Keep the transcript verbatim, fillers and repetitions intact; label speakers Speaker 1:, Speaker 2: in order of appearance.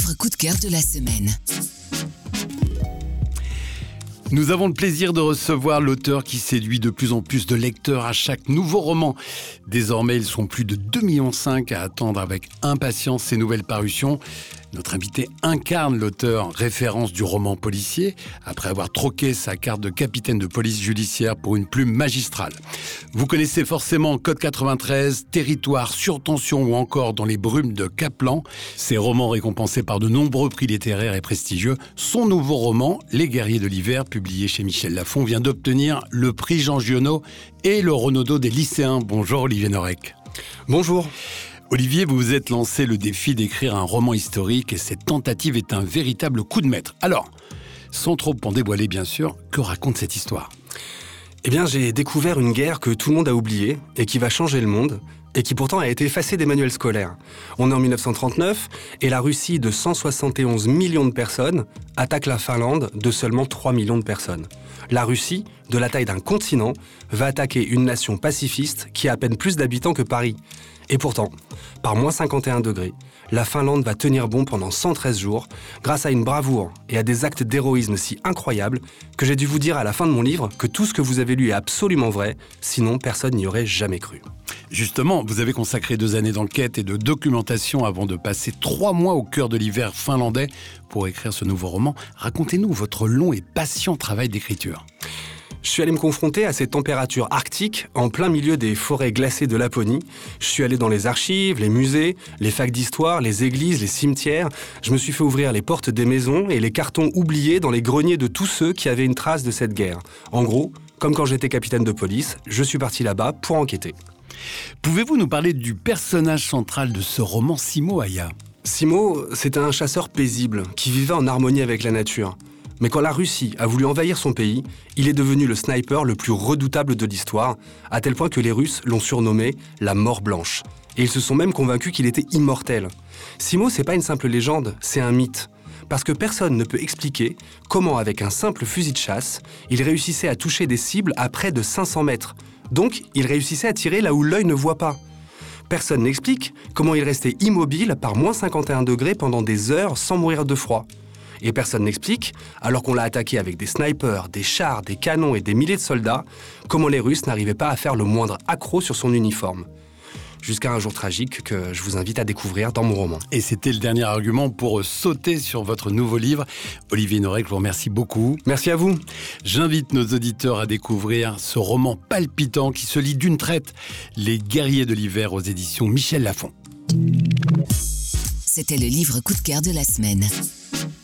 Speaker 1: livre coup de cœur de la semaine.
Speaker 2: Nous avons le plaisir de recevoir l'auteur qui séduit de plus en plus de lecteurs à chaque nouveau roman. Désormais, ils sont plus de deux virgule cinq millions à attendre avec impatience ces nouvelles parutions. Notre invité incarne l'auteur référence du roman policier, après avoir troqué sa carte de capitaine de police judiciaire pour une plume magistrale. Vous connaissez forcément Code quatre-vingt-treize, Territoire, Surtension ou encore Dans les brumes de Kaplan. Ces romans récompensés par de nombreux prix littéraires et prestigieux. Son nouveau roman, Les guerriers de l'hiver, publié chez Michel Lafon, vient d'obtenir le prix Jean Giono et le Renaudot des lycéens. Bonjour Olivier Norek.
Speaker 3: Bonjour.
Speaker 2: Olivier, vous vous êtes lancé le défi d'écrire un roman historique et cette tentative est un véritable coup de maître. Alors, sans trop en dévoiler bien sûr, que raconte cette histoire ?
Speaker 3: Eh bien, j'ai découvert une guerre que tout le monde a oubliée et qui va changer le monde et qui pourtant a été effacée des manuels scolaires. On est en dix-neuf cent trente-neuf et la Russie de cent soixante et onze millions de personnes attaque la Finlande de seulement trois millions de personnes. La Russie, de la taille d'un continent, va attaquer une nation pacifiste qui a à peine plus d'habitants que Paris. Et pourtant, par moins cinquante et un degrés, la Finlande va tenir bon pendant cent treize jours grâce à une bravoure et à des actes d'héroïsme si incroyables que j'ai dû vous dire à la fin de mon livre que tout ce que vous avez lu est absolument vrai, sinon personne n'y aurait jamais cru.
Speaker 2: Justement, vous avez consacré deux années d'enquête et de documentation avant de passer trois mois au cœur de l'hiver finlandais pour écrire ce nouveau roman. Racontez-nous votre long et patient travail d'écriture.
Speaker 3: Je suis allé me confronter à ces températures arctiques en plein milieu des forêts glacées de Laponie. Je suis allé dans les archives, les musées, les facs d'histoire, les églises, les cimetières. Je me suis fait ouvrir les portes des maisons et les cartons oubliés dans les greniers de tous ceux qui avaient une trace de cette guerre. En gros, comme quand j'étais capitaine de police, je suis parti là-bas pour enquêter.
Speaker 2: Pouvez-vous nous parler du personnage central de ce roman, Simo Aya ?
Speaker 3: Simo, c'était un chasseur paisible qui vivait en harmonie avec la nature. Mais quand la Russie a voulu envahir son pays, il est devenu le sniper le plus redoutable de l'histoire, à tel point que les Russes l'ont surnommé la mort blanche. Et ils se sont même convaincus qu'il était immortel. Simo, c'est pas une simple légende, c'est un mythe. Parce que personne ne peut expliquer comment, avec un simple fusil de chasse, il réussissait à toucher des cibles à près de cinq cents mètres. Donc, il réussissait à tirer là où l'œil ne voit pas. Personne n'explique comment il restait immobile par moins cinquante et un degrés pendant des heures sans mourir de froid. Et personne n'explique, alors qu'on l'a attaqué avec des snipers, des chars, des canons et des milliers de soldats, comment les Russes n'arrivaient pas à faire le moindre accroc sur son uniforme. Jusqu'à un jour tragique que je vous invite à découvrir dans mon roman.
Speaker 2: Et c'était le dernier argument pour sauter sur votre nouveau livre. Olivier Norek, je vous remercie beaucoup.
Speaker 3: Merci à vous.
Speaker 2: J'invite nos auditeurs à découvrir ce roman palpitant qui se lit d'une traite, Les guerriers de l'hiver aux éditions Michel Lafon.
Speaker 1: C'était le livre coup de cœur de la semaine.